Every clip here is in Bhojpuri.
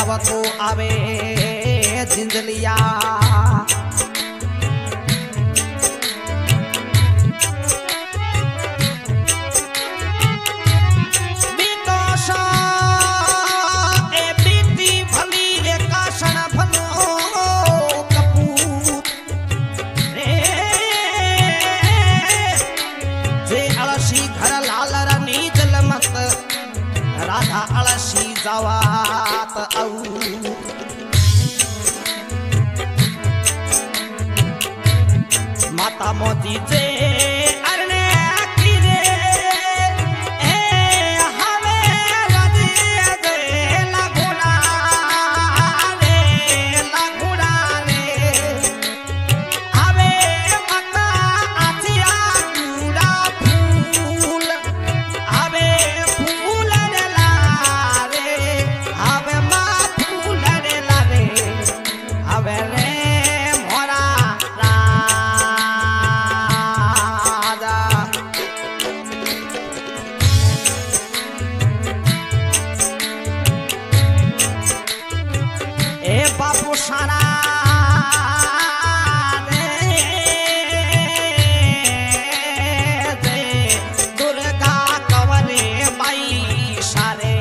तो आवे जिंदलिया राधा अलसी जावात औ माता मोती जे अरने किरे ए हवे रदे दे लागुड़ा रे हवे माता आथिया गुड़ा फूल हवे बापू सारा दे दुर्गा कंवरे बाई सारे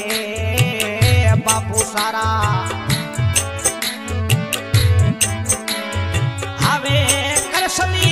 बापू सारा हवे कृष्णी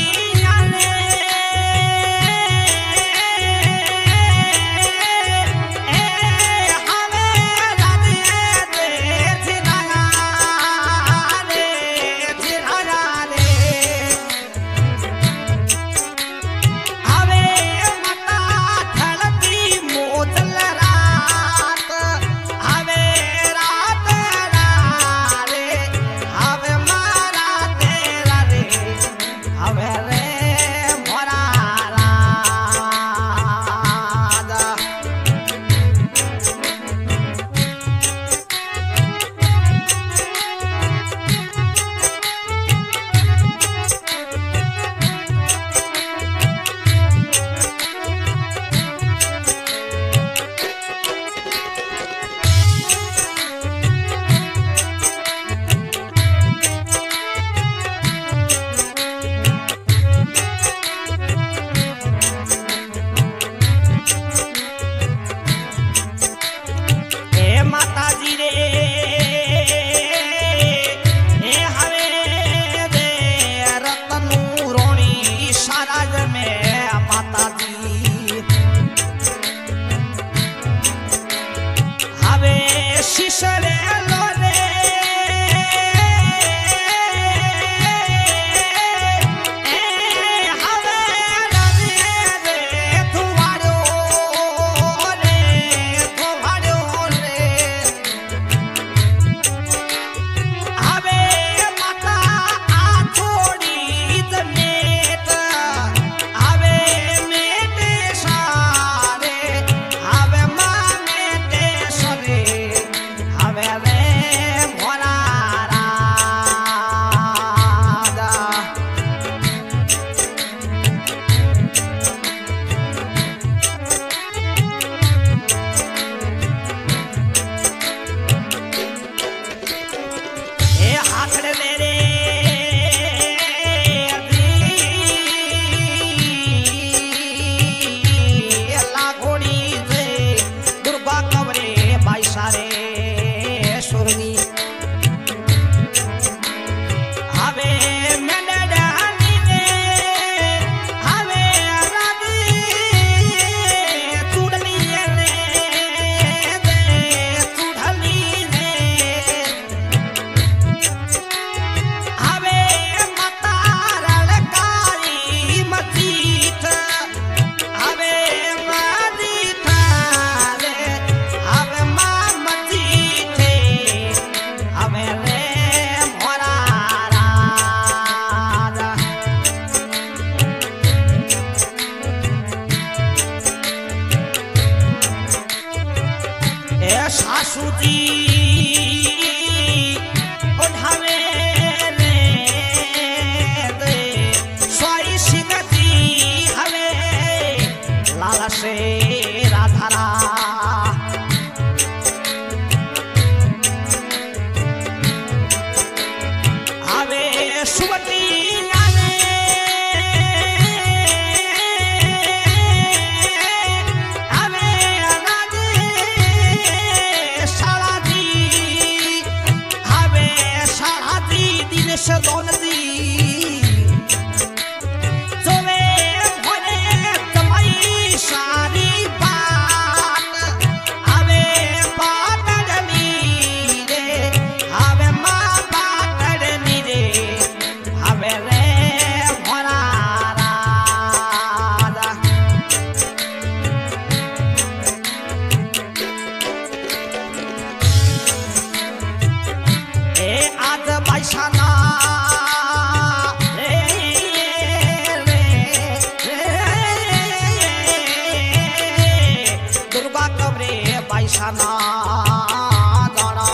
दुर्गा कवरे बाईसाना जाना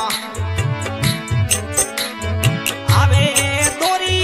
आवे दोरी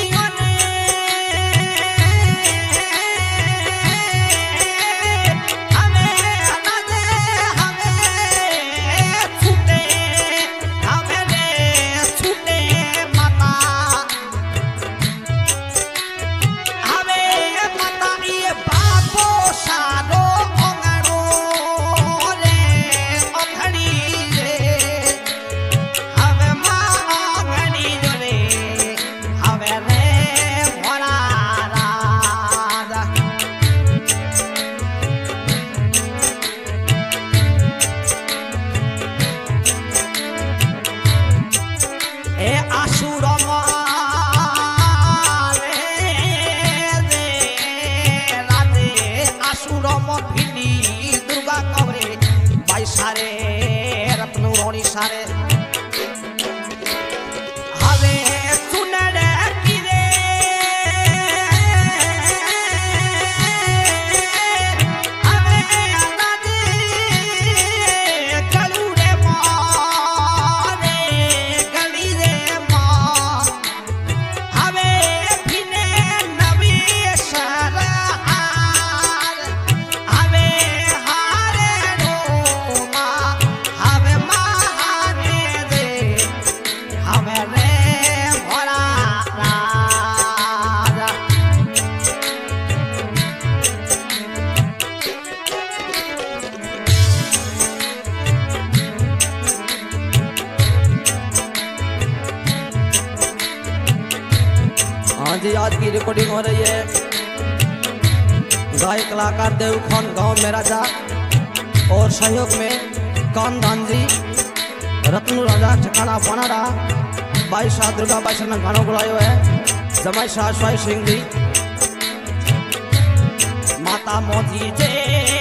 सारे रत्न रोणी सारे हवे सुनड़ किरे हवे नदी गलूरे मारे गली रे मां हवे फिने नवी सर हवे हाँ जी, आज की रिकॉर्डिंग हो रही है गायक कलाकार देव खान गांव में राजा और सहयोग में कानदान जी रत्नु राजा ठिकाना बनाड़ा भाई शाह दुर्गा बाई ने गानों गुलायो है जमाई शाह स्वाई सिंह जी माता मोती जे